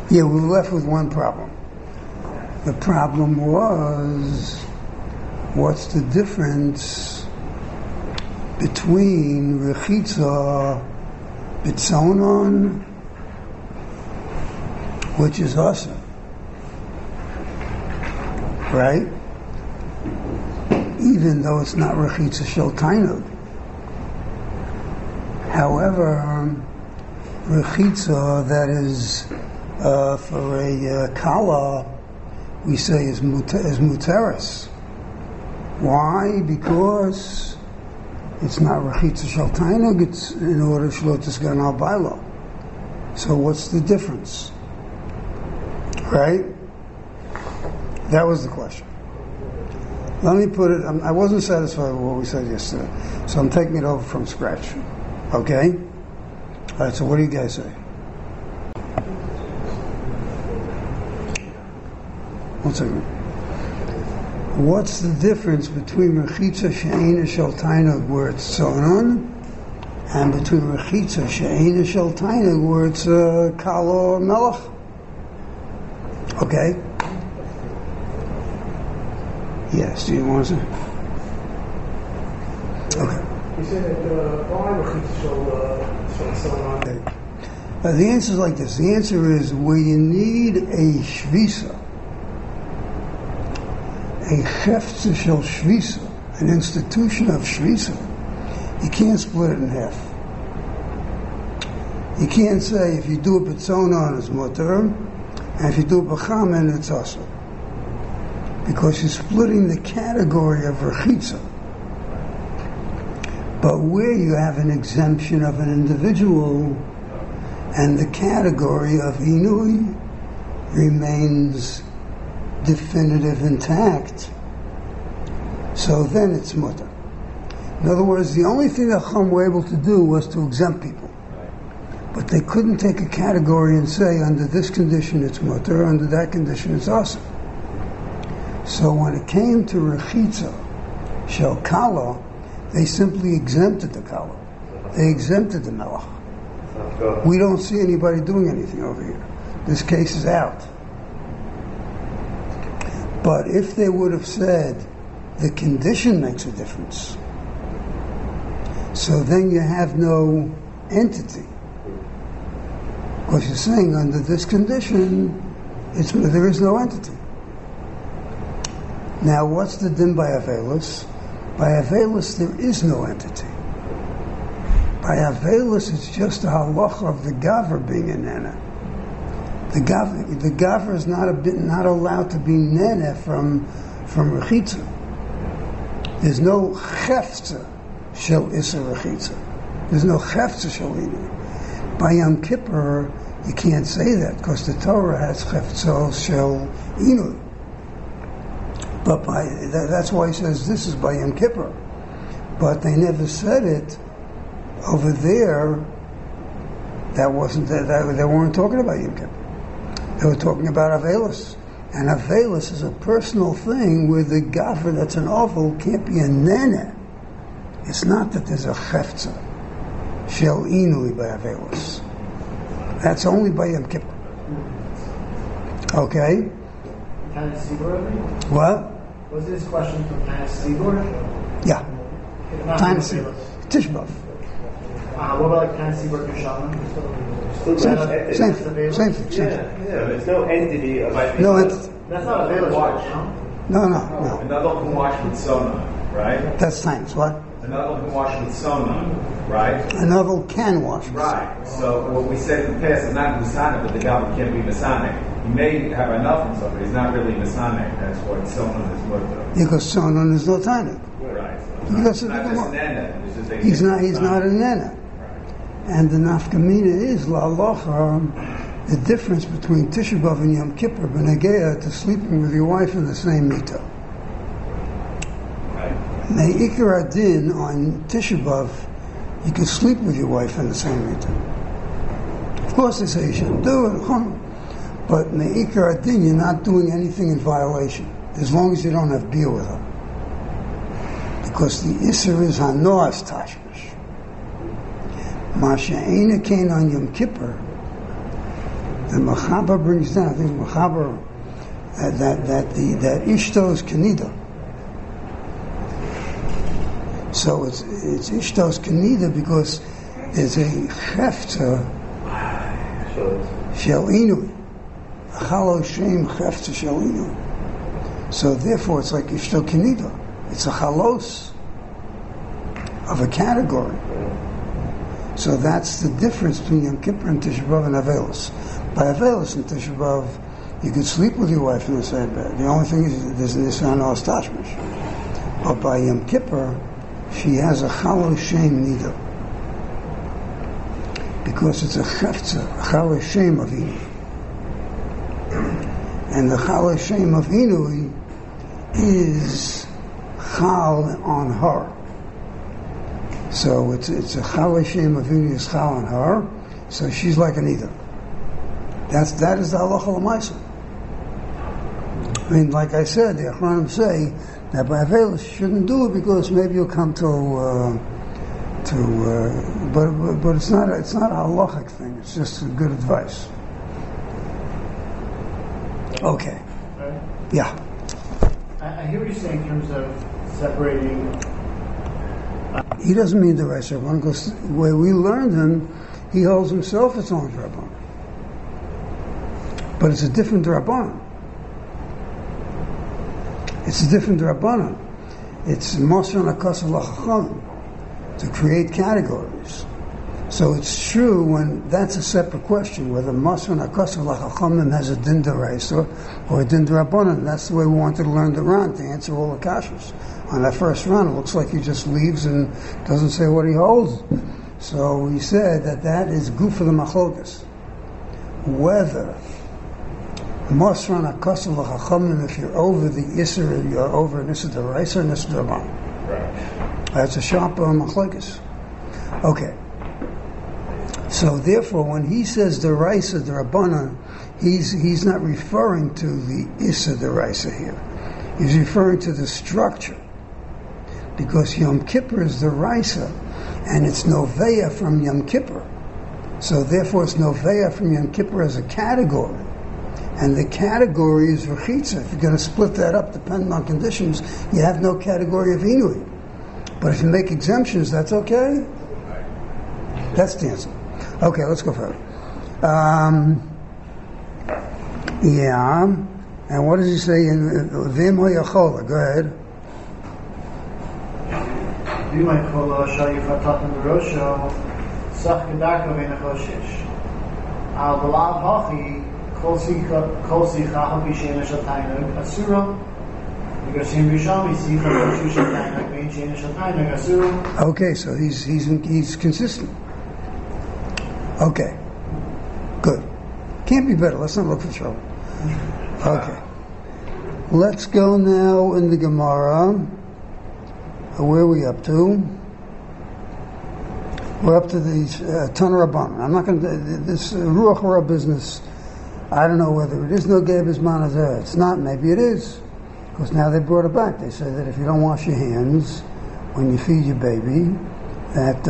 Yeah, we were left with one problem. The problem was, what's the difference between Rechitza Bitzonon, which is Asa, right? Even though it's not Rechitza Shel Tainug. However, Rechitza that is for a Kala, we say is Muteris. Why? Because it's not Rechitza Shel Tainug, it's in order Shlo Tisgan Al Bailo. So what's the difference? Right? That was the question. Let me put it, I wasn't satisfied with what we said yesterday, so I'm taking it over from scratch. Okay? Alright, so what do you guys say? One second. What's the difference between Rechitza She'eina Shel Tainug where it's Tzonon and between Rechitza She'eina Shel Tainug where it's Kala Melech? Okay? Yes, do you want to say? Okay. You said that why Rechitza Shel Tzonon? Okay. The answer is like this. The answer is where you need a Shvisa, a Chefza Shel Shvisa, an institution of Shvisa, you can't split it in half. You can't say if you do it Bitzonon it's Mutter, and if you do it B'chamen it's Asa. Because you're splitting the category of Rechitza. But where you have an exemption of an individual and the category of Inui remains definitive intact, so then it's Mutter. In other words, the only thing that Chum were able to do was to exempt people. But they couldn't take a category and say, under this condition it's Mutter, under that condition it's Asa. So when it came to Rechitza Shel Kala, they simply exempted the Kala. They exempted the Melech. We don't see anybody doing anything over here. This case is out. But if they would have said the condition makes a difference, so then you have no entity. Because you're saying under this condition, there is no entity. Now, what's the din by Avelis? By Avelis, there is no entity. By Avelis, it's just a halacha of the Gaver being a Nena. The Gaver is not allowed to be Nena from Rechitza. There's no Chefza Shel Issa Rechitza. There's no Chefza Shel Inu. By Yom Kippur, you can't say that because the Torah has Chefza Shel Inu. But that's why he says this is by Yom Kippur. But they never said it over there. That wasn't that they weren't talking about Yom Kippur. They were talking about Avelis. And Avelis is a personal thing where the Gaffer that's an oval can't be a Nene. It's not that there's a Chefza Shel Inui by Avelis. That's only by Yom Kippur. Okay? Tanis Sibur? What? Was this question from Tanis Sibur? Yeah. Tanis Sibur. Tishbav. What about like Tanis Sibur Kishana? Same thing. Yeah, there's no entity of No entity. That's not a village watch, no? No. Another can wash with Sona, right? That's times what? Another can wash with Sona, right? Another can wash. Right. So what we said in the past is not Masonic, but the Gabba can't be Masonic. He may have enough in something, but he's not really Masonic. That's what Sona is worth of. Because Sonon is no tiny. Right. Because Not just an Nena. He's not a Nena. And the nafkamina is la'alocha, the difference between Tisha B'Av and Yom Kippur b'negea to sleeping with your wife in the same mita. Right. Me'ikar adin on Tisha B'Av, you can sleep with your wife in the same mita. Of course, they say you shouldn't do it, but me'ikar adin, you're not doing anything in violation as long as you don't have beer with her, because the Isser is hanoas tashmish. Masha'ena kain on Yom Kippur The Mechaber brings down, I think Mechaber, that Ishtos Kenida. So it's Ishtos Kenida because there's a Chefta Shel Inui. Chalo Shem Chefta Shel Inui. So therefore it's like Ishto Kenida. It's a chalos of a category. So that's the difference between Yom Kippur and Tisha B'Av and Avelos. By Avelos and Tisha B'Av, you could sleep with your wife in the same bed. The only thing is there's Nisan or Tashmish. But by Yom Kippur, she has a Chalo Shem Nida. Because it's a Chefza, a Chalo Shem of Inui. And the Chalo Shem of Inui is Chal on her. So it's a Chal Shem of Inui is Chal on her. So she's like an Ida. That is the halacha l'maisa. I mean, like I said, the Achronim say that by Avelis you shouldn't do it because maybe you'll come but it's not a halachic thing. It's just good advice. Okay. Yeah. I hear what you're saying in terms of separating. He doesn't mean the rest of one because the way we learned him, he holds himself as on Rabban. But it's a different Rabban. It's a different Rabbanan. It's Moshe Nakas Lachacham to create categories. So it's true when that's a separate question whether Moshe Nakas Lachacham has a din d'oraisa or a din d'Rabbanan. That's the way we wanted to learn the Ran to answer all the kashas. On that first run, it looks like he just leaves and doesn't say what he holds. So we said that is good for the machlokas. Whether Mosran HaKosel L'Chachamim, if you're over the Isser, you're over an Isser D'Oraisa and Isser D'Rabbanan. Right. That's a sharp machlokas. Okay. So therefore, when he says D'Oraisa D'Rabbanan, he's not referring to the Isser D'Oraisa here. He's referring to the structure. Because Yom Kippur is the Raisa, and it's Noveya from Yom Kippur. So therefore it's Noveya from Yom Kippur as a category. And the category is Rechitza. If you're going to split that up depending on conditions, you have no category of Inui. But if you make exemptions, that's okay? That's the answer. Okay, let's go further. Yeah. And what does he say in Vim Hoyachola? Go ahead. You might call a Shayi Fatatan Rosho, Sach Gedarko Venachoshish. Al Balav Hachi, Kolsi Chahapi Shena Shatainog, Asura, because him Rishami, Sicha Roshu Shatainog, Vein Shena Shatainog, Asura. Okay, so he's consistent. Okay, good. Can't be better. Let's not look for trouble. Okay. Let's go now in the Gemara. Where are we up to? We're up to the Tanur Rabbanan. I'm not going to this Ruach Hara business. I don't know whether it is no Gebes Manazeh. It's not. Maybe it is, because now they brought it back. They say that if you don't wash your hands when you feed your baby, that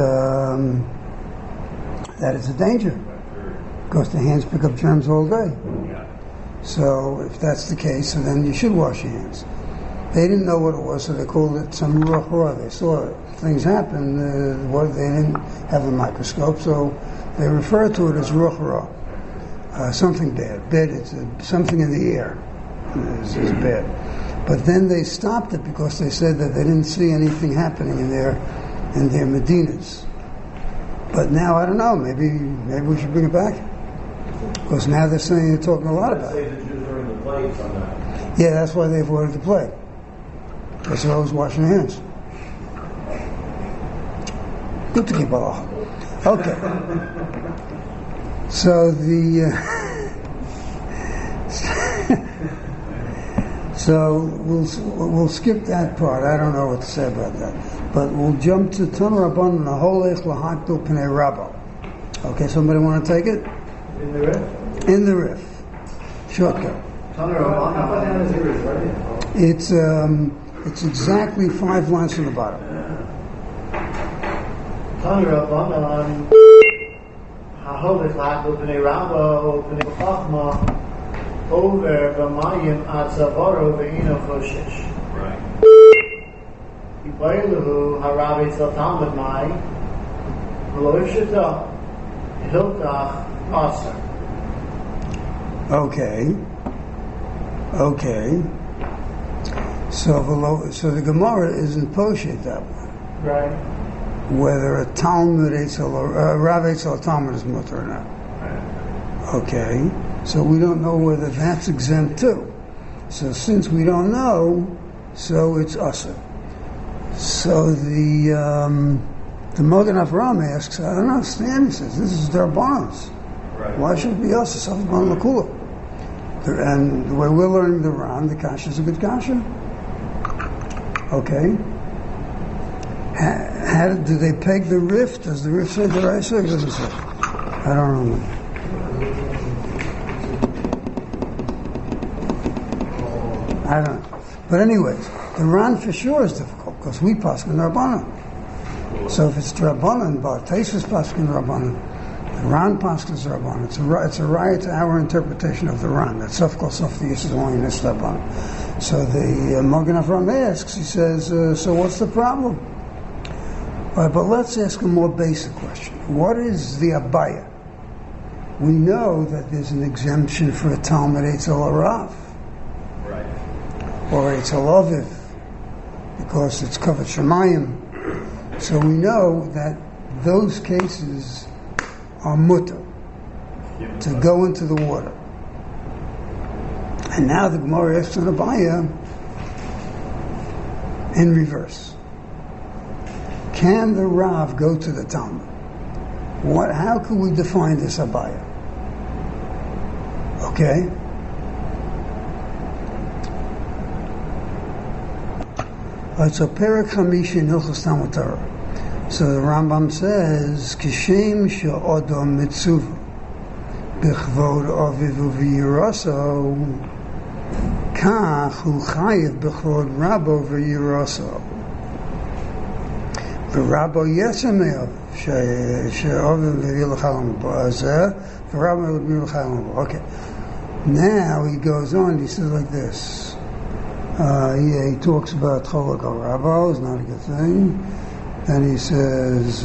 it's a danger, because the hands pick up germs all day. So if that's the case, so then you should wash your hands. They didn't know what it was, so they called it some Ruach Hara. They saw things happen. They didn't have a microscope, so they refer to it as Ruach Hara. Something bad. Bad, it's something in the air is bad. But then they stopped it because they said that they didn't see anything happening in their Medinas. But now, I don't know, maybe we should bring it back. Because now they're saying, they're talking a lot about it. Yeah, that's why they avoided the plague. Because they're always washing their hands. Good to keep Allah. Okay. So so we'll skip that part. I don't know what to say about that. But we'll jump to Tanur Rabbanan Aholech Lahakdil Pnei Rabba. Okay, somebody want to take it? In the Rif? In the Rif. Shortcut. Tanur Rabbanan. It's exactly 5 lines from the bottom. Tanur Rabbanan Hahovich Lachel B'nei Rabbo B'nei Chachma over B'mayim Ad Zavaro V'ino Choshesh. Right. Yibayluhu Harav Eitzel Talmud Mai V'lo Yishita Hilkach Aser. Okay. So the Gemara isn't poshet that one. Right. Whether a Talmud Eitzel or Rav Eitzel Talmud is mutter or not. Right. Okay. So we don't know whether that's exempt too. So since we don't know, so it's usher. So the Mogen Avram asks, I don't understand. He says this is their bonds. Right. Why should it be usher? Something on Lakula. And the way we're learning the Ram, the kasha is a good kasha. Okay. How do they peg the Rif? Does the Rif say the Raisa or does it say? I don't know. I don't know. But anyways, the Ran for sure is difficult because we paskin Rabbanan. So if it's Rabbanan, but Taisus paskin Rabbanan, the Ran paskins Rabbanan. It's a right to our interpretation of the Ran. That's of course of the Yisrael only in this Rabbanan. So the Mogen Avram asks, he says, so what's the problem? All right, but let's ask a more basic question. What is the Abaya? We know that there's an exemption for a Talmud Eitzel Arav. Right. Or Eitzel Aviv, because it's covered Shemayim. So we know that those cases are mutter, to go into the water. And now the Gemara asks on Abaya in reverse. Can the Rav go to the Talmud? How can we define this Abaya? Okay? It's a Perek Chamishi in Hilchos Talmud Torah. So the Rambam says, Kishem she'odom mitzuva b'chvod aviv u'v'yiraso kach hu chayiv b'chvod rabo v'yiraso v'rabo yesamev she'aviv v'yilchalam b'azeh v'rabo v'yilchalam b'azeh. Okay. Now he goes on, he says like this. He talks about Cholak al-Rabo, it's not a good thing. Then he says,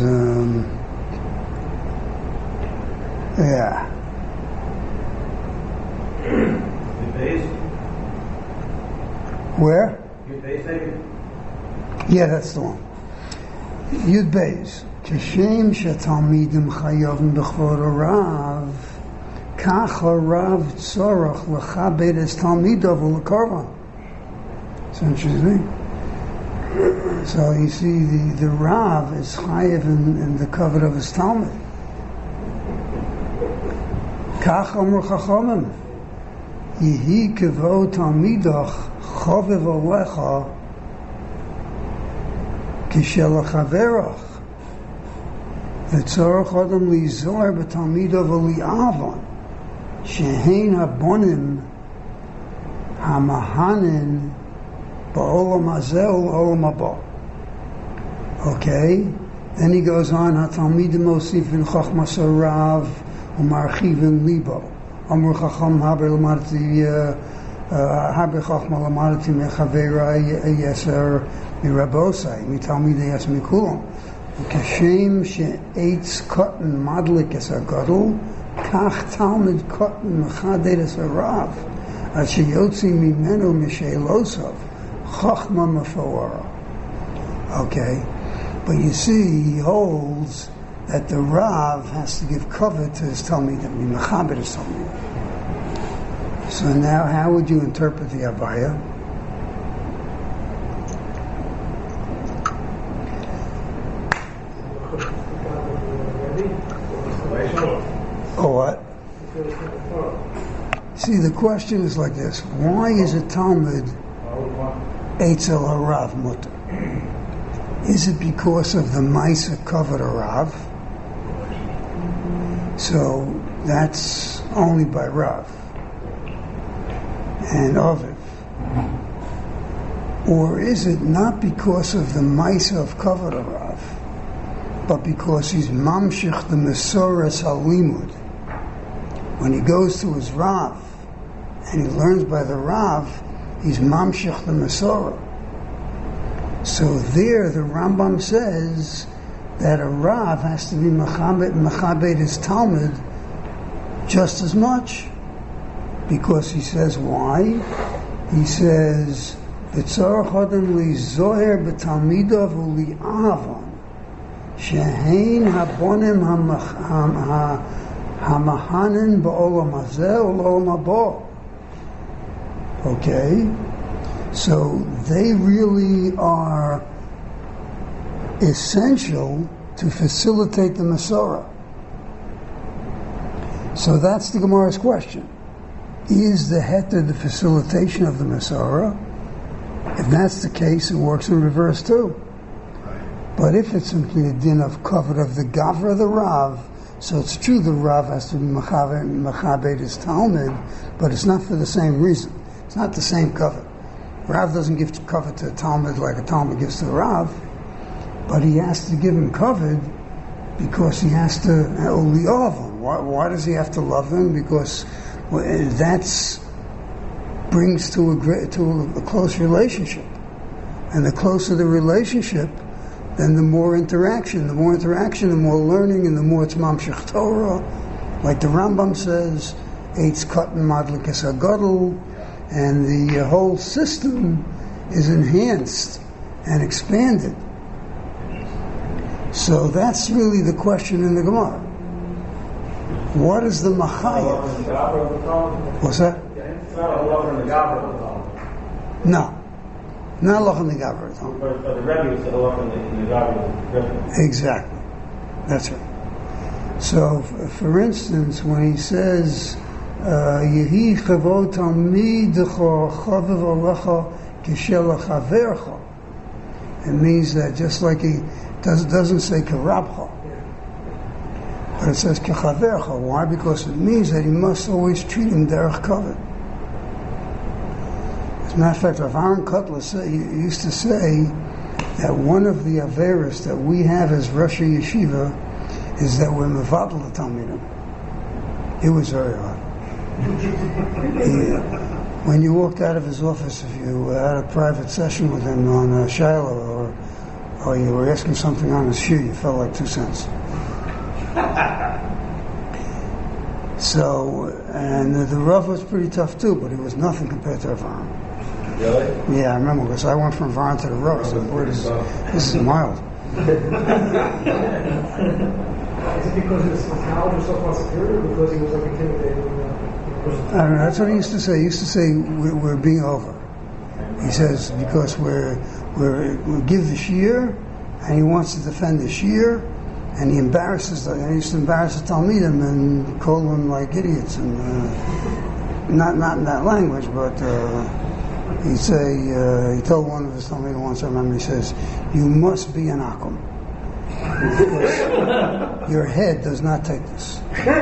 where? Yeah, that's the one. Yud Beis. Kishem she'talmidim chayavim b'chvod harav, kach harav tzorach l'chabed es talmidav u'lekarvan. It's interesting. So you see, the Rav is chayiv in the cover of his Talmud. Kach amru chachamim, yihi kevo talmidach chovev alecha kishel chaverach v'tzorach adam lizor b'talmidav u'li'avan shehein habonim hamahanin ba'olam hazeh u'olam haba. Okay, then he goes on, HaTalmidim mosifin chachmas harav u'marchivin libo amru chacham haber lamarti haber chachma lamarti mechavera yeser mirabosai mitalmidei yes mikulam kashem she'etz cotton madlik es hagadol kach talmid cotton mechaded es harav ad sheyotzi mimenu mishelosav chachma mefawara. Okay. But you see, he holds that the Rav has to give cover to his Talmud, that we mechaber his Talmud. So now, how would you interpret the Abaya? Oh, what? See, the question is like this: why is a Talmud Eitzel Harav mutter? Is it because of the Maisa covered Rav? So that's only by Rav and Aviv. Or is it not because of the Maisa of covered Rav, but because he's mamshich the Mesoras Halimud. When he goes to his Rav and he learns by the Rav, he's mamshich the Mesorah. So there the Rambam says that a Rav has to be mechabed his Talmud just as much, because he says why? He says B'tzarach Adam li zoher b'talmidav u'li ahavon shehein habonim hamahanin ba'olam hazeh u'olam haba. Okay, so they really are essential to facilitate the Masorah. So that's the Gemara's question. Is the heter the facilitation of the Masorah? If that's the case, it works in reverse too. But if it's simply a din of kavod of the gavra of the Rav, so it's true the Rav has to be mechabed his Talmud, but it's not for the same reason. It's not the same kavod. Rav doesn't give kavod to a Talmud like a Talmud gives to the Rav, but he has to give him kavod because he has to love him. Why does he have to love him? Because that brings to a close relationship, and the closer the relationship, then the more interaction. The more interaction, the more learning, and the more it's mamshech Torah. Like the Rambam says, eitz katan madlikas hagadol, and the whole system is enhanced and expanded. So that's really the question in the Gemara. What is the Machayev? What's that? No. Not Allah in the Gavra. But the Rebbe said Allah in the Gavra. Exactly. That's right. So, for instance, when he says, Yehi chavot talmidecha chaviv alecha k'shel chavercha, it means that just like he doesn't say k'rabcha, but it says k'chavercha. Why? Because it means that he must always treat him derech kavod. As a matter of fact, Rav Aaron Kotler used to say that one of the averas that we have as Rosh Yeshiva is that we're mevadel the Talmidim. It was very hard. When you walked out of his office, if you had a private session with him on Shiloh, or you were asking something on his shoe, you felt like 2 cents. So, and the Rav was pretty tough too, but he was nothing compared to Rav Aaron. Really? Yeah, I remember, because I went from Aaron to the Rav. So, boy, this is mild. Is it because his knowledge was so far superior, or because he was like intimidating? I don't know, that's what he used to say. He used to say, we're being over. He says, because we give the shiur, and he wants to defend the shiur, and he embarrasses them. And he used to embarrass the Talmidim and call them like idiots, and not in that language, but he'd say, he told one of his Talmidim once, I remember, he says, you must be an akum. Because your head does not take this.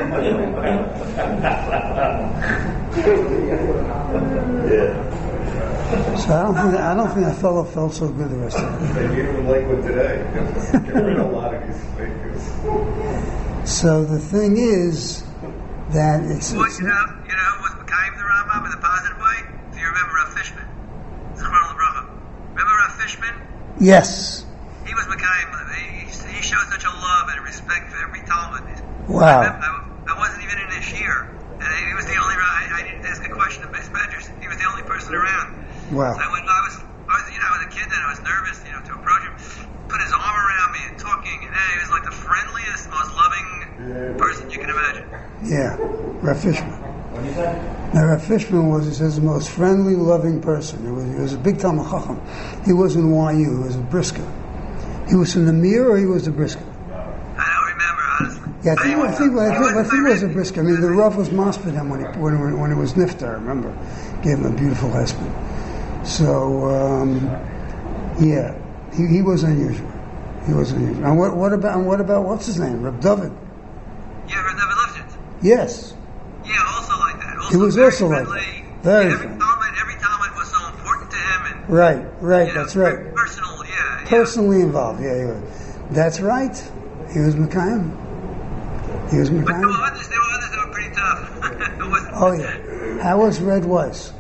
So I don't think that fellow felt so good the rest of it. They gave him Lakewood today. Get rid of a lot of these figures. So the thing is that it's Well, you know what's Mekayim the Rambam in the positive way? Do you remember Rav Fishman? Zichron Lebracha. Remember Rav Fishman? yes. He was Mekayim. He showed such a love and respect for every Talmud. Wow. I wasn't even in this year, and he was the only. I didn't ask a question of Base Medrash. He was the only person around. Wow. So when I was a kid then, I was nervous, to approach him, put his arm around me and talking, and he was like the friendliest, most loving person you can imagine. Yeah. Rav Fishman. What did you say? Now Rav Fishman was, he says, the most friendly, loving person. He was a big Talmud Chacham. He wasn't YU, he was a Brisker. He was from the Mir, or he was a Brisker? I don't remember, honestly. Yeah, I think he was a Brisker. I mean, the Rav was maspid him when he was nifter, I remember. Gave him a beautiful husband. So, yeah, he was unusual. He was unusual. And what about what's his name? Reb David. Yeah, Rav David Lifshitz. Yes. Yeah, also like that. He was very also like friendly. that. Very Every friendly. Talmud was so important to him, and Right, that's right. Personal, yeah. Personally involved, yeah. That's right. He was Mekayim. He was But there Mekayim. were others that were pretty tough. It wasn't- Oh yeah. How was Red Weiss?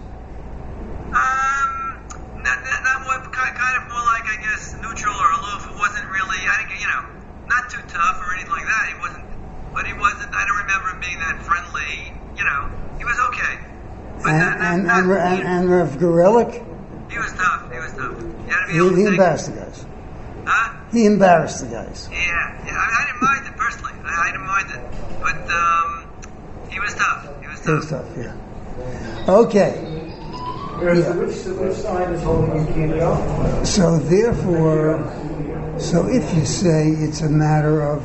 Not more, kind of more like, I guess, neutral or aloof. It wasn't really, not too tough or anything like that. He wasn't, I don't remember him being that friendly. He was okay. But And Rav Gorelik? he was tough. He had to be He able to take- embarrassed the guys. Huh? He embarrassed the guys. Yeah. I didn't mind it personally. I didn't mind it, but he was tough. It was tough, yeah. Okay. Whereas Yeah. which side is holding you can't go? So therefore, if you say it's a matter of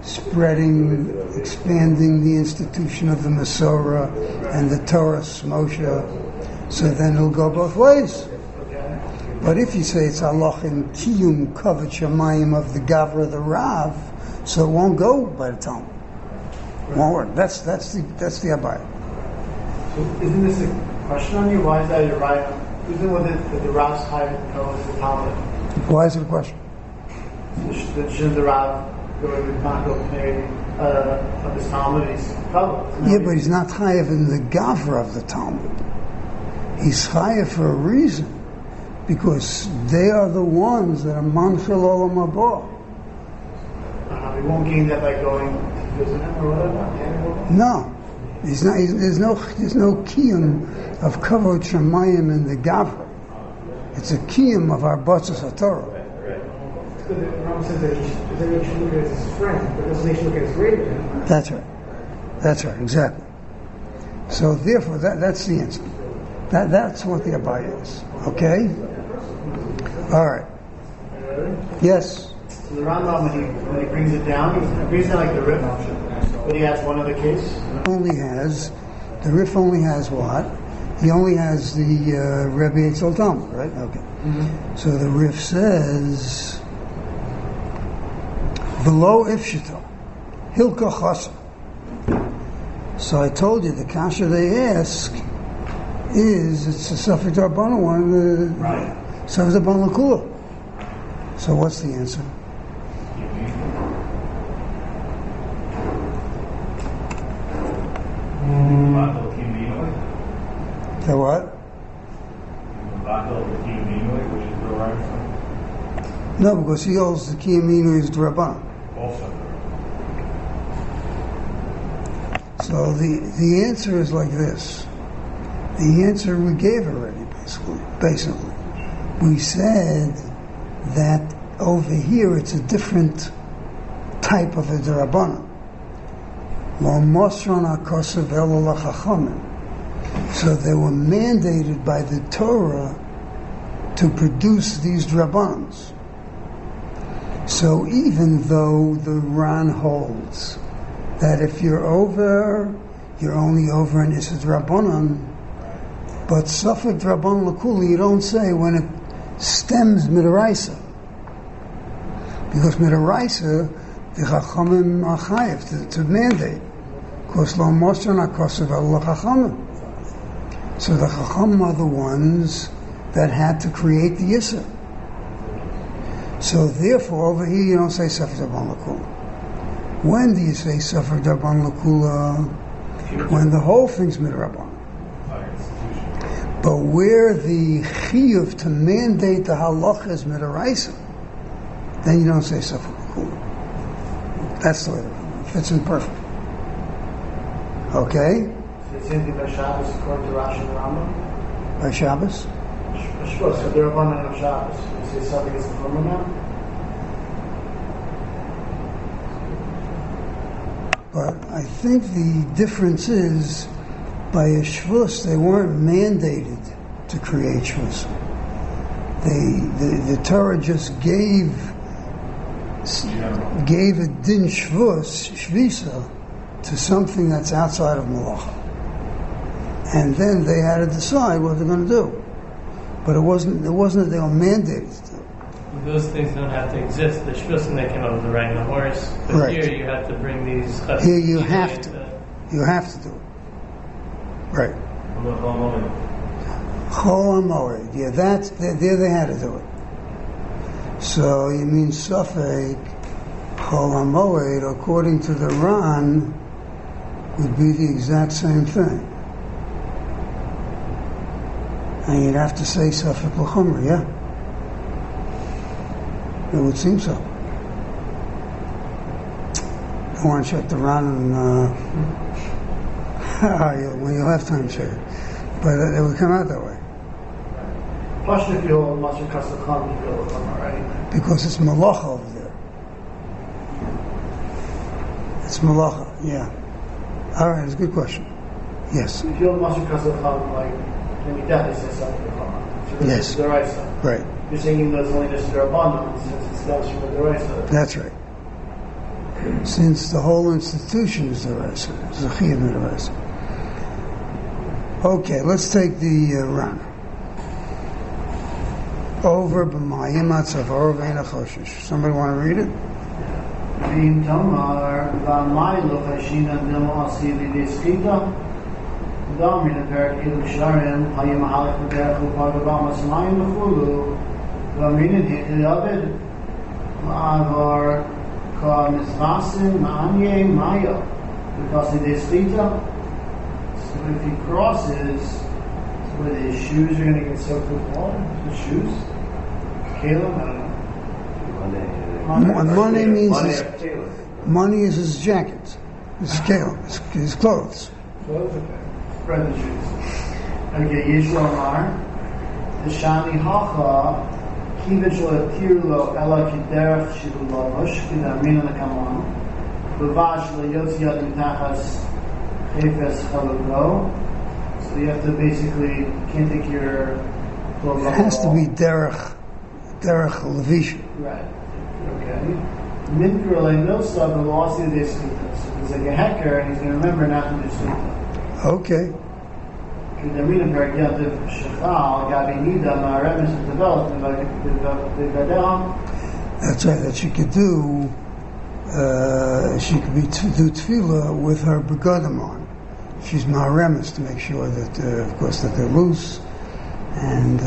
expanding the institution of the Masorah and the Torah Moshe, so then it'll go both ways. But if you say it's halach in kiyum kavod shamayim of the Gavra, the Rav, so it won't go by the Talmud. Won't work. That's the abaya. So isn't this a question on you? Why is that your right? Isn't what the Rav's higher knows the Talmud? Why is it a question? Shouldn't the Rav go to Mako of his Talmud? He's covered. Yeah, but he's not chayav in the Gavra of the Talmud. He's chayav for a reason, because they are the ones that are manchil olam haba. He won't gain that by going to visit him or whatever. No, he's not. There's no kiyum of kavod shamayim in the Gavra. It's a kiyum of our batzos haTorah. The Ram says that he should look at it as his friend, but doesn't he should look at it as greater than him? That's right, exactly. So therefore, that's the answer. That's what the abaya is. Okay. All right. Yes. So the Rambam, when he brings it down, he brings it down like the Rif, but he adds one other case. The Rif only has what? He only has the Rebbe Eitzel Talmud, right? Okay. Mm-hmm. So the Rif says, below Ifshita, Hilka Chasa. So I told you the kasha they ask is it's a Safek Darbana one, Right. Safek Darbana Lakula. So what's the answer? The what? No, because he holds the Kiyaminu is Draban. So the answer is like this. The answer we gave already, basically. We said that over here it's a different type of a Draban. Lo mosron hakosav elo lachachamim. So they were mandated by the Torah to produce these drabans. So even though the Ran holds that if you're only over an Issa Drabanan, but Safek Draban Lakuli, you don't say when it stems Midaraisa. Because Midaraisa, the Chachamim are chayiv to mandate. Because Lo Mosron HaKosav El Chachamim. So the Chacham are the ones that had to create the Yisr. So therefore, over here you don't say Sefer Darban Lakula. When do you say Sefer Darban Lakula? When the whole thing's Midrabban. But where the Chiyuv to mandate the Halach is Midaraisa, then you don't say Sefer Lakula. That's the way it fits in perfect. Okay? The same thing by Shabbos according to Rashi and Rambam. By Shabbos? So they're abundant of Shabbos. You say something is the Chumrah now? But I think the difference is, by a Shvus, they weren't mandated to create Shvus. The Torah just gave a din Shvus, Shvisa, to something that's outside of Malacha. And then they had to decide what they're going to do. But it wasn't that they were mandated to do. Those things don't have to exist. The shvus and they came up with the riding a horse. But Right. here you have to bring these. Here you have to. You have to do it. Right. Chol HaMoed. Yeah, there they had to do it. So you mean Safek Chol HaMoed, according to the Ran, would be the exact same thing. And you'd have to say Safek L'Chomer, yeah? It would seem so. I want to check the Ran and when you'll have time to check it. But it would come out that way. Plus, if you hold much of Kasach Chama, you feel L'Chomer, right? Because it's Malacha over there. It's Malacha, yeah. All right, it's a good question. Yes. If you hold much of Kasach Chama, like, then you definitely say something L'Chomer. So this Yes. is the Deraisa. Right. You're saying even though it's only just D'Rabbanan, since it stems from the Deraisa. That's right. Since the whole institution is the Deraisa, it's a Chiyuv Deraisa. Okay, let's take the Ran. Over b'mayim atzavar v'ein achoshish. Somebody want to read it? V'im Tamar v'amai lo chashina dil asi l'idei skita dam in a perak ilu sharim hayim halach b'derech u'par v'bamas mayim v'chulu v'aminin hi'ilabed v'avar ka mizvasim ma'anye maya because l'idei skita. So if he crosses, so whether his shoes are going to get soaked with water, his shoes, Caleb, I don't know. Money means money is his jacket, his scale, his clothes. Spread the shoes. Okay, Yisro Amar, Tishani Hacha, Kivich lo tirlo ela kiderach shilu lavosh, kidamin lekaman, Bavash lo yotzi yad mitachas chefes chalugo. So you have to basically, you can't take your clothes off. It has to be derech levisha. Right. Okay. Minkar le milsa velocity of this skita. So he's like a hacker, and he's going to remember not to do skita. Okay. Kedamina peragyativ shechal gabi nida ma'aremis of development by the gadam. That's right. That she could do. She could do tefillah with her begadim on. She's ma'aremis to make sure that, of course, that they're loose, and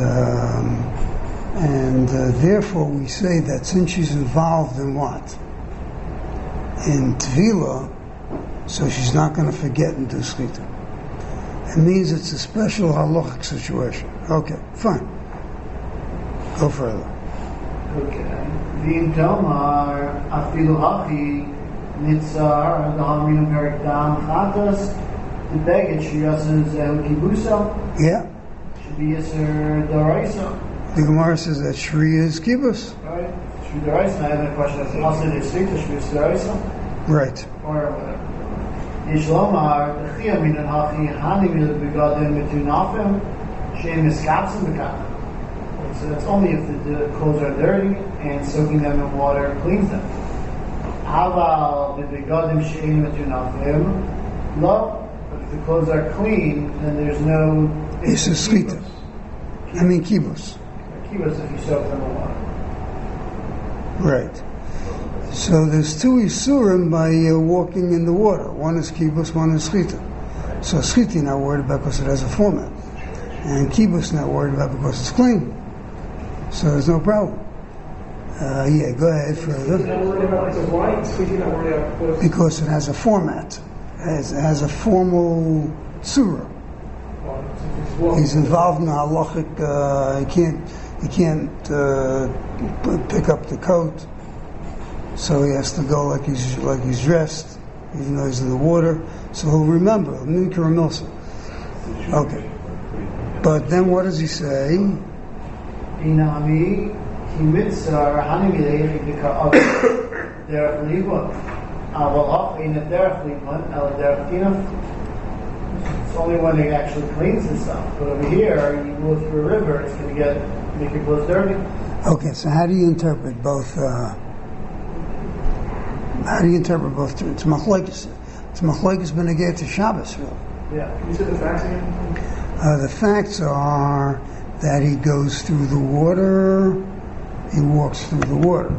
therefore we say that since she's involved in what? In Tevila, so she's not going to forget and do Schita. It means it's a special halachic situation. Okay, fine. Go further. Okay. V'im tomar afilu hachi nitzar dahaminu perik dam chatas the baggage shiyasin zehu kibusa Yeah, should be yisr daraisa. the Gemara says that Shri is kibbutz. Right? Should be daraisa. I have a question. If also the street should be yisr daraisa Right. or whatever. Yishlomar the chiyah minan hachi hanim yil begadim mitunafim shem miskatzim bekach. So that's only if the clothes are dirty and soaking them in water cleans them. Aval the begadim shein mitunafim lo. But if the clothes are clean, then there's no. It's a Schita. I mean kibbutz. Kibbutz if you soak them in water. Right. So there's two isurim by walking in the water. One is kibbutz, one is Schita. So Schita you're not worried about because it has a format, and kibbutz not worried about because it's clean. So there's no problem. Yeah, go ahead further. Not worried about, so why is Squeaky not worried about? Because it has a format. It has a formal surah. He's involved in the halachic. He can't pick up the coat, so he has to go like he's dressed, even though he's in the water. So he'll remember Minkar Milsa. Okay, but then what does he say? Inami kimitzar hanimilei dikar derech liba. Aval in a derech liba el derech tinaf. It's only when it actually cleans and stuff. But over here, you go through a river, it's going to make your clothes dirty. Okay, so how do you interpret both? It's machlokes. It's machlokes beneged to Shabbos, really. Yeah. Can you say the facts again? The facts are that he goes through the water, he walks through the water.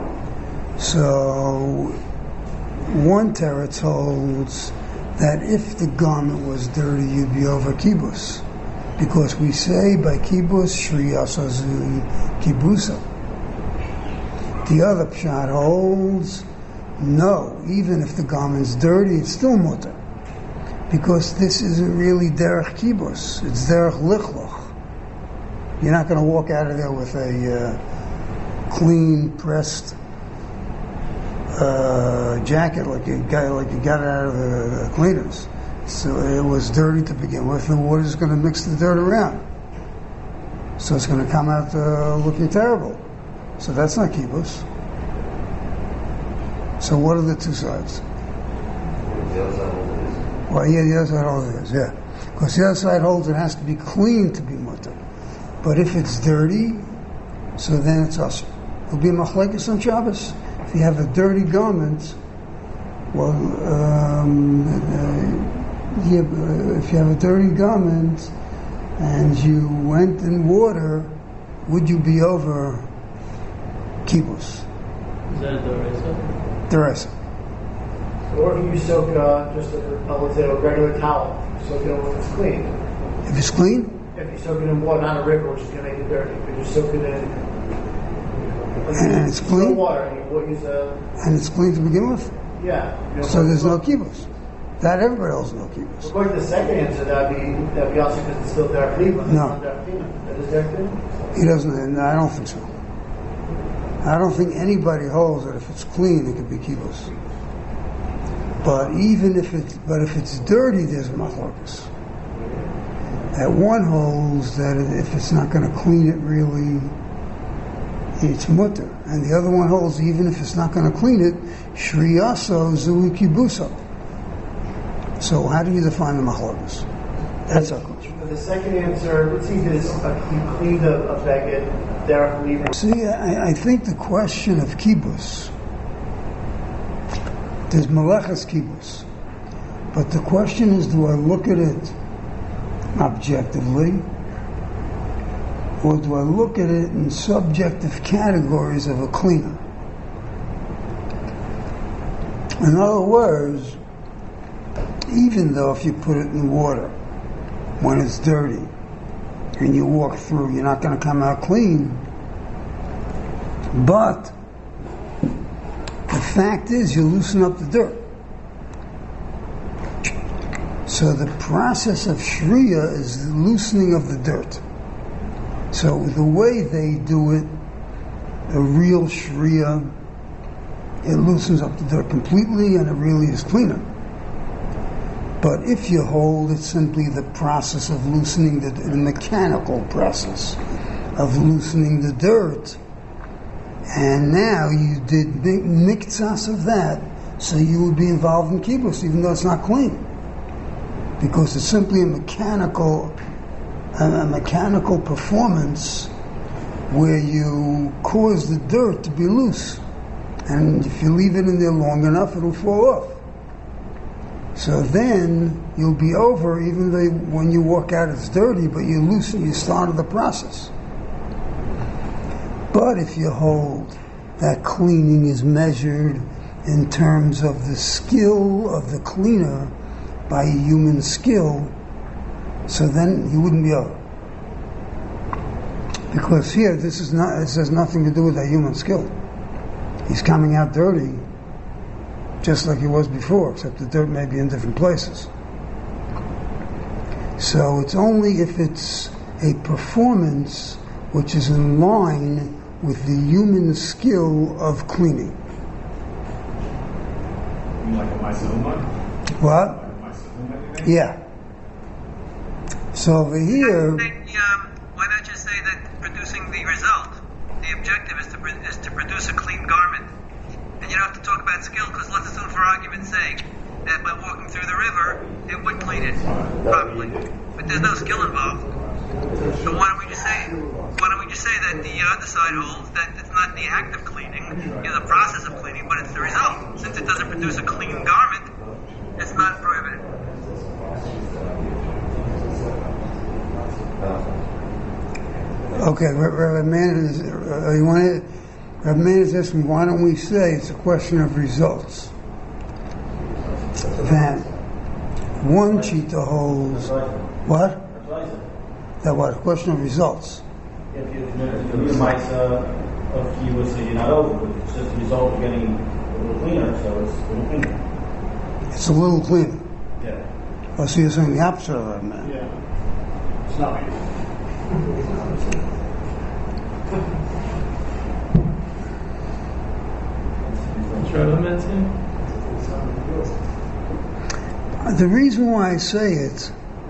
So one teretz holds that if the garment was dirty, you'd be over kibbutz, because we say by kibbutz shri asazu kibbusa. The other pshat holds No, even if the garment's dirty, it's still mutter. Because this isn't really derech kibus, it's derech lichloch. You're not going to walk out of there with a clean, pressed jacket like you got it out of the cleaners. So it was dirty to begin with, and water's going to mix the dirt around. So it's going to come out looking terrible. So that's not kibbutz. So what are the two sides? Well, yeah, the other side holds it is, yeah. Because the other side holds it has to be clean to be mutter. But if it's dirty, so then it's usher. It'll be a machlekes on Shabbos. If you have a dirty garment, well, if you have a dirty garment and you went in water, would you be over kibbutz? Is that a deresa? Deresa. Or if you soak just let's say a regular towel, soak it in when it's clean. If it's clean? If you soak it in water, not a river, which is going to make it dirty. If you just soak it in And it's clean? water, and you use And it's clean to begin with? yeah. So there's no kibbutz. That everybody else knows kibbutz. According to the second answer, that'd be also because it's still derech liba. No. That is derech liba? He doesn't, I don't think so. I don't think anybody holds that if it's clean, it could be kibbutz. But if it's dirty, there's a machlokes. That one holds that if it's not going to clean it really, it's mutter. And the other one holds even if it's not going to clean it, shriyaso zui kibuso. So how do you define the machlokes? That's our question. For the second answer, let's see, you cleaned a beged, derech liba. See, I think the question of kibbutz, there's meleches kibbutz, but the question is, do I look at it objectively, or do I look at it in subjective categories of a cleaner? In other words, even though if you put it in water when it's dirty and you walk through, you're not going to come out clean, but the fact is you loosen up the dirt. So the process of shriya is the loosening of the dirt. So the way they do it, a real shriya, it loosens up the dirt completely and it really is cleaner. But if you hold, it's simply the process of loosening the mechanical process of loosening the dirt. And now you did miktsas of that, so you would be involved in kibbutz, even though it's not clean. Because it's simply a mechanical performance where you cause the dirt to be loose. And if you leave it in there long enough, it'll fall off. So then you'll be over, even though when you walk out it's dirty, but you loosen, you started the process. But if you hold that cleaning is measured in terms of the skill of the cleaner by human skill, so then you wouldn't be over. Because here, this has nothing to do with that human skill. He's coming out dirty, just like he was before, except the dirt may be in different places. So it's only if it's a performance which is in line with the human skill of cleaning. You mean like a Maisuma? What? Like a Maisuma, you think? Yeah. So over here, Why not just say that producing the result, the objective is to produce a clean garment, and you don't have to talk about skill, because let's assume, for argument's sake, that by walking through the river, it would clean it properly, but there's no skill involved. So why don't we just say that the other side holds that it's not the act of cleaning, the process of cleaning, but it's the result. Since it doesn't produce a clean garment, it's not prohibited. okay, Rabbi Maynard is asking, why don't we say it's a question of results? That one cheetah holds, what? That what? A question of results. If you might of kibbutz, so you're not over, but it's just a result of getting little cleaner, so it's a little cleaner. It's a little cleaner. Yeah. Oh, so you're saying the opposite of that, man. Yeah. It's not me. What's Rebbe mentioning? The reason why I say it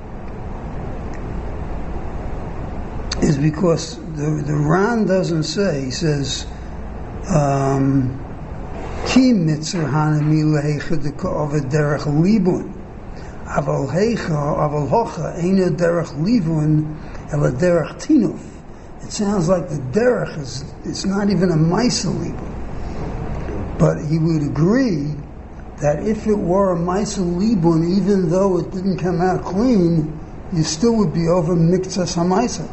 is because the Ran doesn't say, he says, Ki mitzer hanami lehecha deka ovet derech libun aval hocha eino derech libun ela derech tinuf. It sounds like the derech it's not even a maisa libun. But he would agree that if it were a maisa libun, even though it didn't come out clean, you still would be over miktzas hamaisa.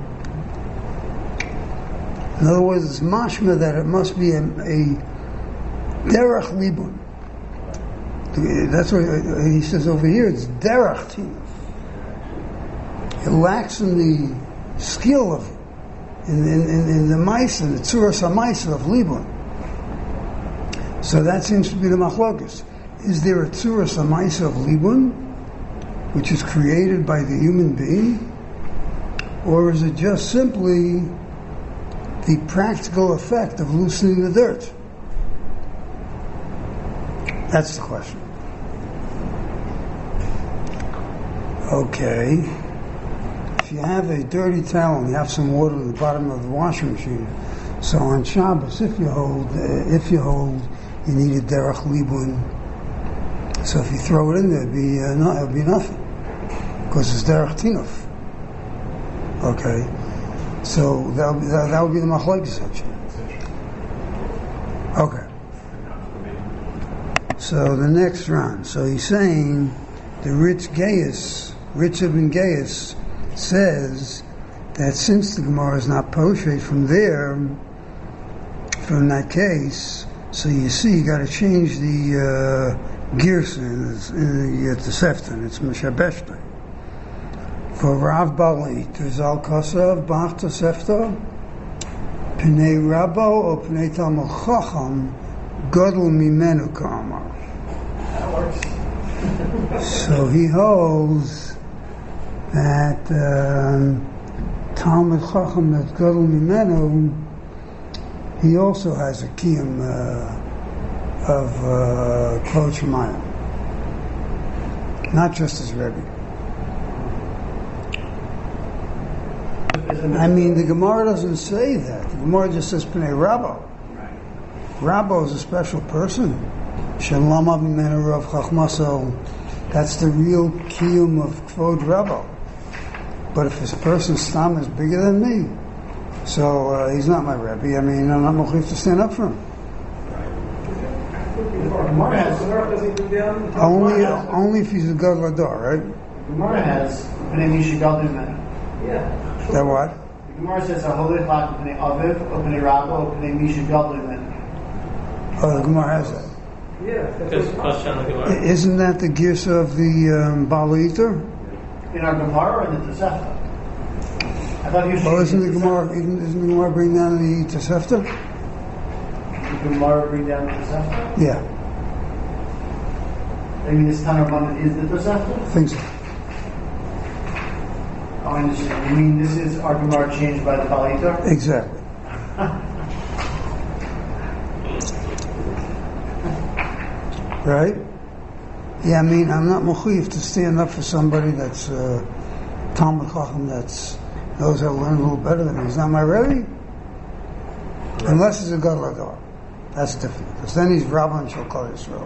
In other words, it's mashma that it must be a derech libun. That's what he says over here. It's derech tinuf. It lacks in the skill of in the maisa, the tzuras hamaisa of libun. So that seems to be the machlokas. Is there a tzuras hamaisa of libun, which is created by the human being, or is it just simply the practical effect of loosening the dirt? That's the question. Okay. If you have a dirty towel and you have some water at the bottom of the washing machine, so on Shabbos, if you hold, you need a derech libun. So if you throw it in there, it'll be nothing, because it's derech tinuf. Okay. So that would be the machlokes section. Okay. So the next round. So he's saying the Rich Ibn Gaius says that since the Gemara is not poshet from that case, so you see you got to change the gears in the Tosefta. It's Meshabeshta. For Rav Bali, Tizal Kosav, Bach Tosefta, Pnei Rabbo, or Pnei Talmud Chacham, Godel Mimenu Kamar. That works. So he holds that Talmud Chacham, that Godel Mimenu, he also has a kiyum of Kvod Shemayim, not just his Rebbe. I mean, the Gemara doesn't say that. The Gemara just says Pnei Rabbo. Rabbo is a special person. Shalom Avimenu Rav Chachmaso. That's the real kiyum of Kvod Rabbo. But if this person's stam is bigger than me, so he's not my Rebbe. I mean, I'm not mochif to stand up for him. Only if he's a Gadol Hador, right? Gemara has Pnei Misha Gadol Mimenu. Yeah. That what? The Gemara says Aholech Lach Pnei Aviv, Pnei Rabbo, Pnei Misha Gadol Mimenu. Oh, the Gemara has that. Yeah. Because question on the Gemara. Isn't that the girsa of the Baal Eater? In our Gemara or in the Tosefta? I thought you should. Well, isn't the Gemara bring down the Tosefta? The Gemara bring down the Tosefta? Yeah, I mean, this Tanakh is the Tosefta? I think so. Oh, I understand. You mean this is our Gemara changed by the Balita? Exactly. Right? Yeah, I mean, I'm not mochif to stand up for somebody that's Talmud Chacham that knows how to learn a little better than me. He's not my Rebbe. Unless he's a Gadol Hador. That's different. Because then he's Rabban Shulchan Yisrael.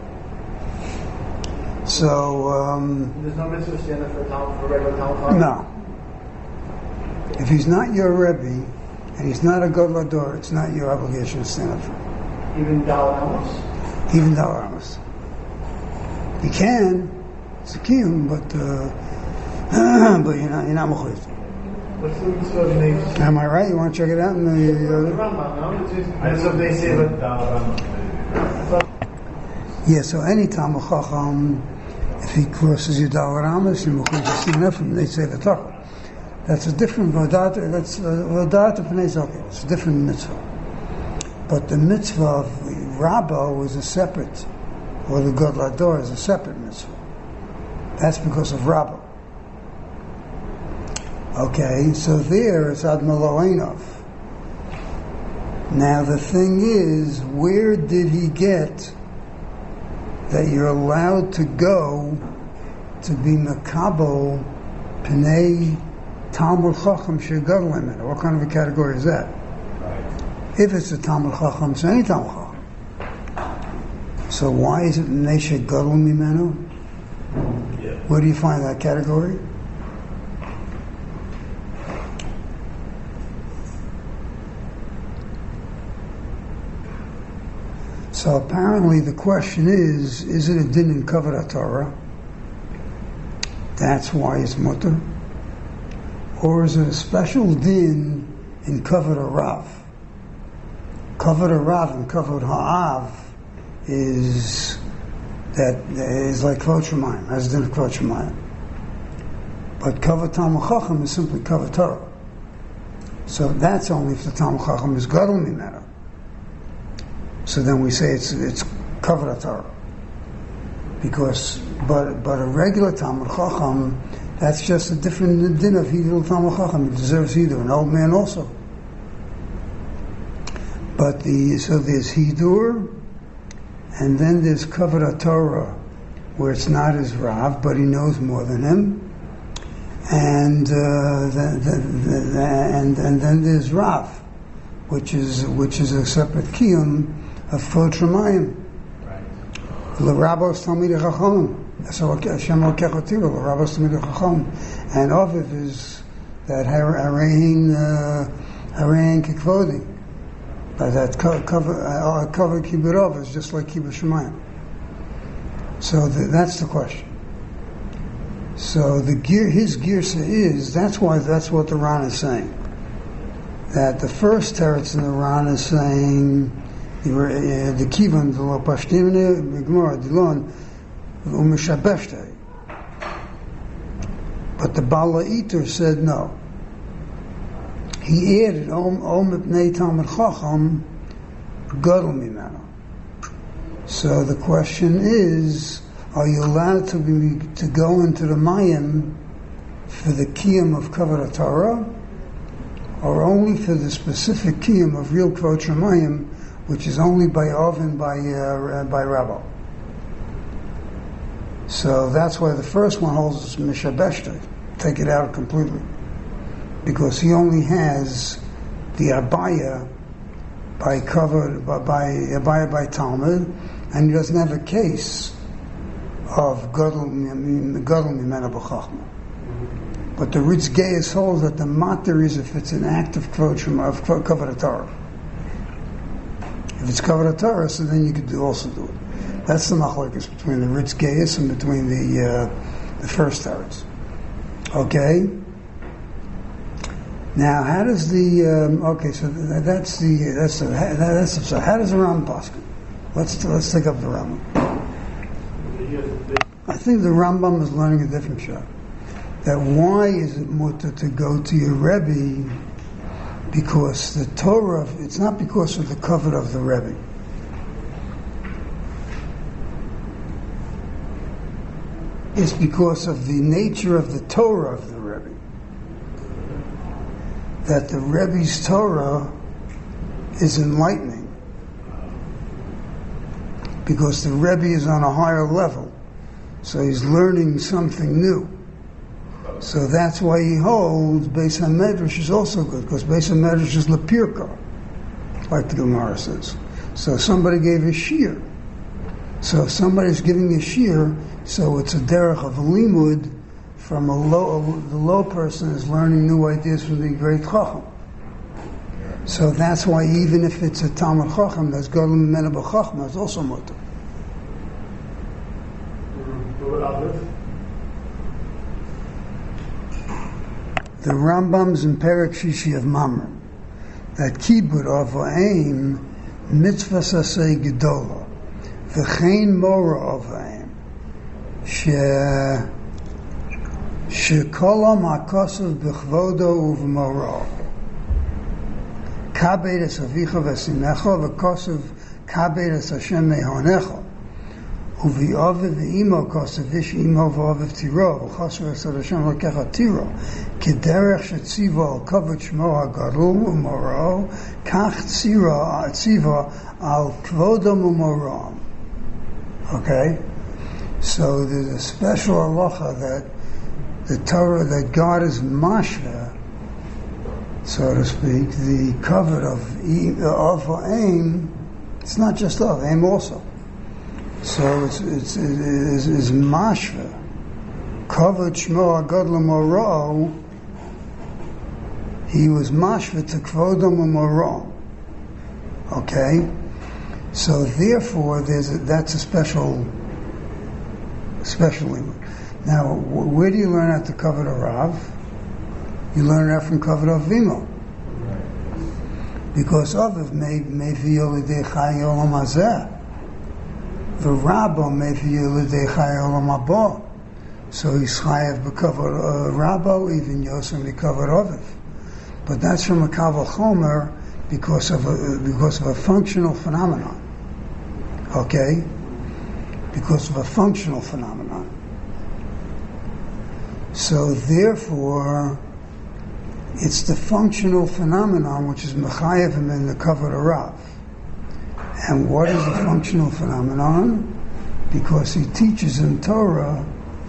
So, There's no mitzvah to stand up for regular Talmud? no. If he's not your Rebbe, and he's not a Gadol Hador, it's not your obligation to stand up for him. Even Dalai Amos? Even Dalai Amos. You can, it's a kiyum, but you're not mochif. What's the mitzvah of Neiv? Am I right? You want to check it out? The Rambam, no? That's what they say, but... Yeah, so any Talmud Chacham, if he crosses your Dalai Amos, you're mochif to stand up for him. They say the Torah. That's a different Vadat. That's Vadat of Pnei Zokeh. It's a different mitzvah. But the mitzvah of Rabbo is a separate, or the Gadol Hador is a separate mitzvah. That's because of Rabbo. Okay, so there it's Ad Malo Einov. Now the thing is, where did he get that you're allowed to go to be Makabo Pnei Talmud Chacham Shegadol Mimeno? What kind of a category is that? If it's a Talmud Chacham, it's any Talmud Chacham. So why is it Pnei Shegadol Mimeno? Yeah. Where do you find that category? So apparently the question is it a din in Kavod HaTorah? That's why it's mutter? Or is it a special din in Kavod HaRav? Kavod HaRav and Kavod HaAv is like Kvod Shemayim, as din of Kvod Shemayim. But Kavod Talmud Chacham is simply Kavod Torah. So that's only if the Talmud Chacham is Gadol Mimeno. So then we say it's Kavod HaTorah. Because, but a regular Talmud Chacham, that's just a different din of Hidul Talmud Chacham. He deserves Hidur, an old man also. But so there's Hidur, and then there's Kavod HaTorah, where it's not his Rav, but he knows more than him. And then there's Rav, which is a separate kiyum of Kvod Shemayim. L'Rabos Talmidei Chachamim. So Hashem Lokech Otiru, L'Rabos Talmidei Chachamim. And Oviv is that Harein Kikvodi. But that cover Kibbutz is just like Kibbutz Shemayim. So that's the question. So his girsa is, that's what the Ran is saying. That the first teretz in the Ran is saying the kivan the lo pashtimne b'gemara dilon u'mishabeshtei. But the Bala Iter said no. He added Om Mipnei Talmud Chacham Gadol Mimeno. So the question is, are you allowed to go into the Mayim for the kiyum of Kavod HaTorah, or only for the specific kiyum of real Kvod Shemayim, which is only by Ov and by Rabbo? So that's why the first one holds Mishabeshta, take it out completely, because he only has the Abaya by Abaya Talmud, and he doesn't have a case of Gadol Mimeno B'Chachma. But the Ritz Geius holds that the matter is if it's an act of Kavod HaTorah. If it's Kavod HaTorah, so then you could also do it. That's the machlokes between the Ritz Geius and between the first teretz. Okay. Now, how does the so how does the Rambam paskin? Let's take up the Rambam. I think the Rambam is learning a different shot. That why is it mutter to go to your Rebbe? Because the Torah, it's not because of the kavod of the Rebbe. It's because of the nature of the Torah of the Rebbe. That the Rebbe's Torah is enlightening. Because the Rebbe is on a higher level. So he's learning something new. So that's why he holds Beis HaMedrash is also good, because Beis HaMedrash is Lepirka, like the Gemara says. So somebody gave a shir. So if somebody's giving a shir, so it's a derech of a limud from the low person is learning new ideas from the great Chacham. So that's why even if it's a Talmud Chacham that's Gadol Mimeno B'Chachma, it's also mutter. The Rambam's in Perek Shishi of Mamre that Kibud of V'aim mitzvah sasei gedola v'chein mora of V'aim shekolam hakosav b'chvodo uv'moro kabed es avicha v'simecha v'kosav kabed es Hashem mehonecha, uvi'aviv v'imo kosavish imo v'aviv tiro, v'chasher es Hashem lokecha tiro, kederech shetziva al kavod shmo hagadol u'moro, kach tziva al kvodom u'morom. Okay? So there's a special halacha that the Torah, that God is mashva, so to speak, the covet of aim. It's not just of aim also. So it's mashva. Covet shmo hagadol u'moro. He was mashva to kvodom u'morom. Okay, so therefore that's a special language. Now, where do you learn that to covet a Rav? You learn that from covet of Vimo. Because of it may be yolidei chai olam hazeh. The Rabbo may be yolidei chai olam haba. So he's chayav b'kavod Rabbo, even Yosem b'kavod Oviv. But that's from a Kaval Chomer because of a functional phenomenon. Okay? Because of a functional phenomenon. So therefore, it's the functional phenomenon which is mechayev him in the kavod Rav. And what is the functional phenomenon? Because he teaches him Torah,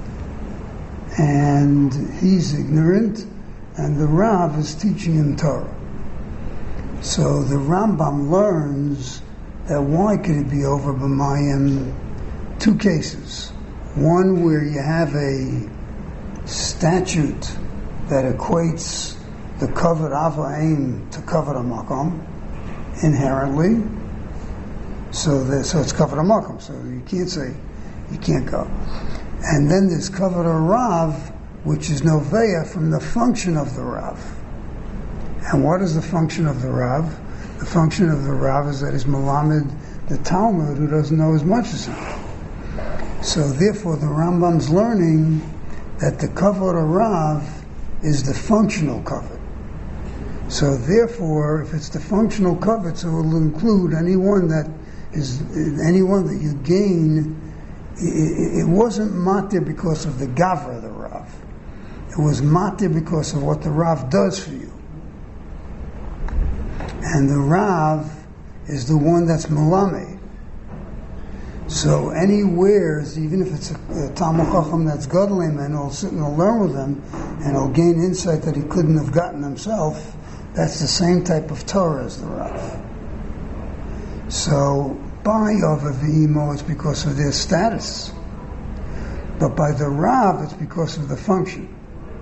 and he's ignorant, and the Rav is teaching him Torah. So the Rambam learns that why could it be over b'mayim? Two cases. One where you have a statute that equates the kavod ava'im to kavod hamakom inherently. So it's kavod hamakom. So you can't say you can't go. And then there's kavod Rav, which is noveya from the function of the Rav. And what is the function of the Rav? The function of the Rav is that he's malamed the Talmud who doesn't know as much as him. So therefore the Rambam's learning that the kavod Rav is the functional kavod. So therefore, if it's the functional kavod, so it will include anyone that you gain. It wasn't matir because of the gavra, the Rav. It was matir because of what the Rav does for you. And the Rav is the one that's malamed. So anywhere, even if it's a Talmud Chacham that's Gadol and he'll sit and he'll learn with him, and he'll gain insight that he couldn't have gotten himself, that's the same type of Torah as the Rav. So by Yovav V'imo, it's because of their status. But by the Rav, it's because of the function.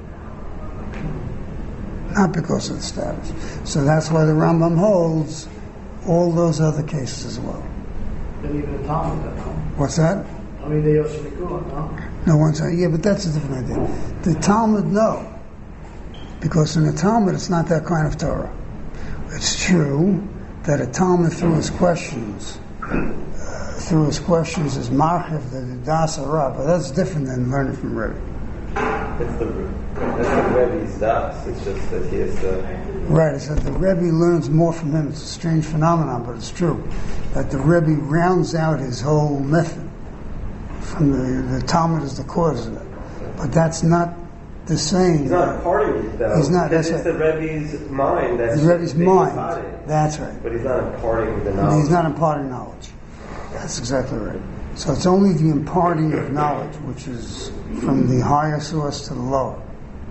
Not because of the status. So that's why the Rambam holds all those other cases as well. Then even the Talmud, no? What's that? I mean, the Yoshimikun, no? No one said, yeah, but that's a different idea. The Talmud, no. Because in the Talmud, it's not that kind of Torah. It's true that a Talmud, through his questions, is marchiv, the das Rav, but that's different than learning from Rebbe. That's the Rebbe's das. It's just that he has to... Right, it's that the Rebbe learns more from him. It's a strange phenomenon, but it's true. That the Rebbe rounds out his whole method. From the Talmud is the cause of it. But that's not the same. He's not imparting it, though. He's not. It's the Rebbe's mind. That's the Rebbe's mind. Imparted. That's right. But he's not imparting the knowledge. He's not imparting knowledge. That's exactly right. So it's only the imparting of knowledge, which is from the higher source to the lower.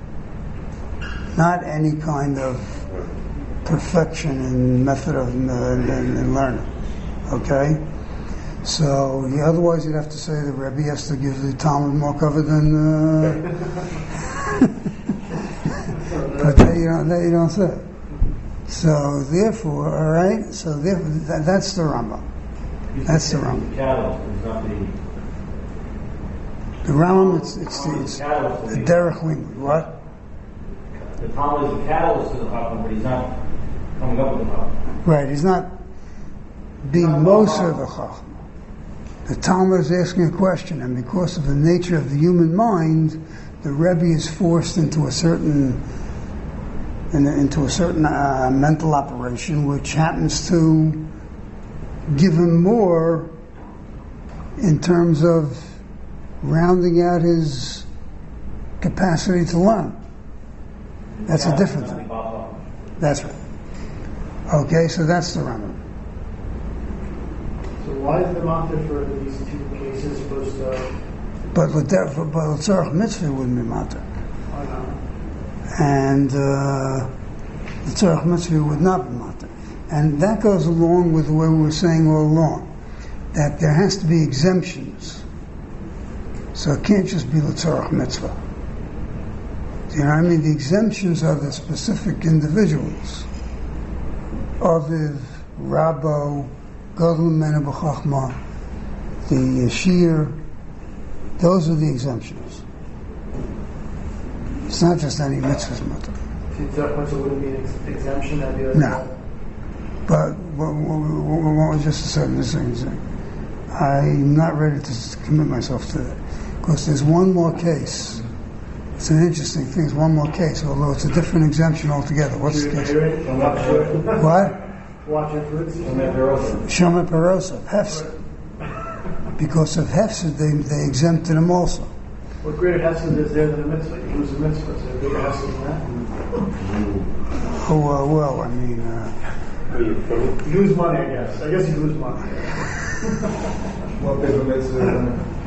Not any kind of perfection in method of in learning. Okay? So otherwise you'd have to say the Rebbe has to give the Talmud more cover than... but you don't say it. So therefore, all right, so therefore, that's the Rambam. That's the Rambam. The Rambam, it's the derech language. What? The Talmud is a catalyst to the Chacham, but he's not coming up with the Chacham. Right, he's not being most of the Chacham. The Talmud is asking a question, and because of the nature of the human mind, the Rebbe is forced into a certain mental operation, which happens to given more in terms of rounding out his capacity to learn. That's a different thing. That's right. Okay, so that's the Rambam. So why is the matter for these two cases supposed to? But L'tzorech Mitzvah wouldn't be matter. Why not? And L'tzorech Mitzvah would not be matter. And that goes along with the way we were saying all along, that there has to be exemptions. So it can't just be L'tzorech Mitzvah. Do you know what I mean? The exemptions are the specific individuals. Aviv, Rabbo, Gadol Mena B'Chachma, the Yashir, those are the exemptions. It's not just any mitzvah's matter. L'tzorech Mitzvah wouldn't be an exemption? That'd be No. But what was just a certain thing. I'm not ready to commit myself to that. Because there's one more case. It's an interesting thing. It's one more case, although it's a different exemption altogether. What's the case? What? Watch your fruits. Shomer Perosa, Hefsed. Because of Hefsed, they exempted him also. What greater Hefsed is there than a mitzvah? You lose a mitzvah, so greater Hefsed than that? Oh, well, I mean... You lose money, I guess. I guess you lose money. What bigger mitzvah?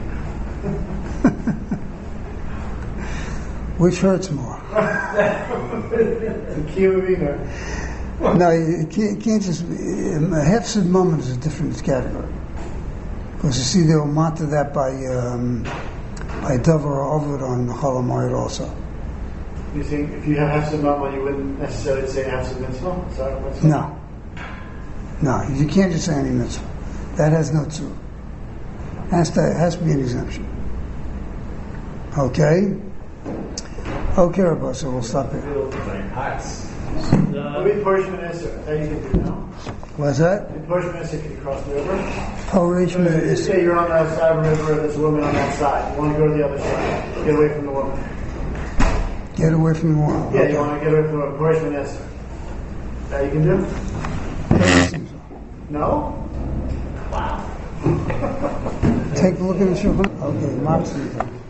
Which hurts more? The kiyuvina. No, you can't just... A Hefsed moment is a different category. Because you see, they will matter that by Dover or Ovid on the Chol HaMoed also. You think if you have Hefsed moment, you wouldn't necessarily say Hefsed mitzvah? Sorry, mitzvah? No, you can't just say any mitzvah. That has no tzur. Has to be an exemption. Okay? Okay, Rabbi, so we'll stop here. What about Parshman Esser? That you can do now. What's that? In Parshman Esser, can you cross the river? Parshman Let's say you're on that side of the river, there's a woman on that side. You want to go to the other side. Get away from the woman. Get away from the woman. Yeah, you want to get away from a Parshman Esser. That you can do? No? Wow. Take a look at the Shulchan. Okay, Matzah.